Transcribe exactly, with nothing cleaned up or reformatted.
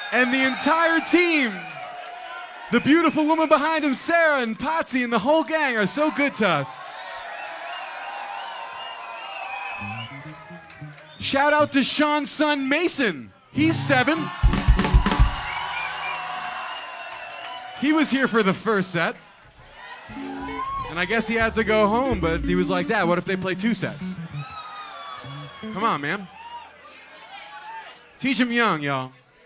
And the entire team, the beautiful woman behind him, Sarah and Potsy and the whole gang are so good to us. Shout out to Sean's son, Mason. He's seven. He was here for the first set. And I guess he had to go home, but he was like, Dad, what if they play two sets? Come on, man. Teach him young, y'all.